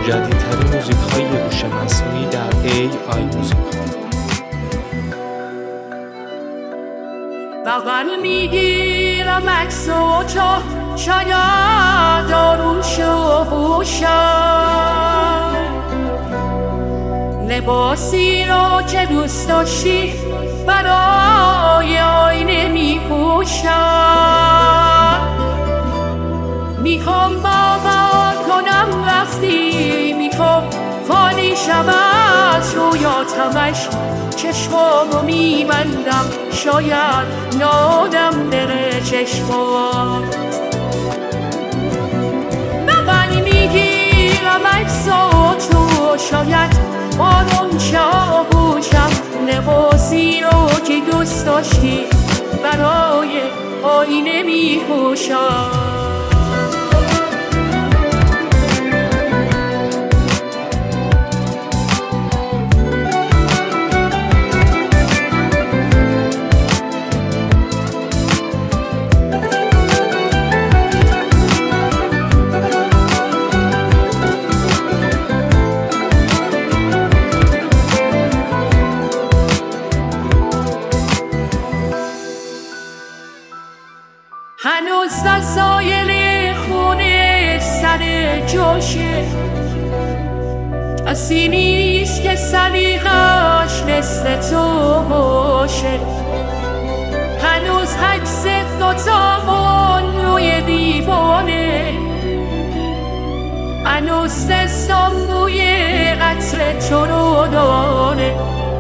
جدیدترین موزیک‌های هوش مصنوعی در AI موزیک. بغل میگیرم عکس و تا شاید آروش و بوشم، لباسی را که دوست داشتی برای آینه میپوشم. میخوام باور کنم وقتی میخوام خالی شود رویاتمش، چشمامو میبندم شاید نادم بره چشمات. بغل میگیرم عکس و تو شاید آروم چاهوشم، لباسی رو که دوست داشتی برای آینه میپوشم. هنوز وسایل خونه سر جاشه، کسی نیست که سلیقش مثل تو باشه. هنوز عکس دوتامون روی دیوانه، هنوز دستام بوی عطر تو رو داره.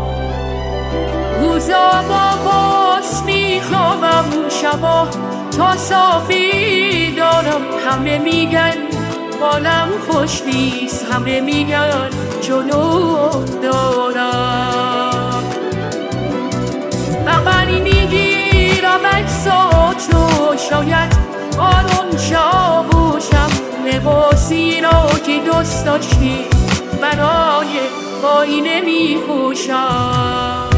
روزا با باز میخوابم، شبا تا صافی دارم. همه میگن بالم خوش نیست، همه میگن جنون دارم. بغل میگیرم عکس تو شاید آروم چاوشم، لباسی را که دوست داشتی برای آینه میپوشم.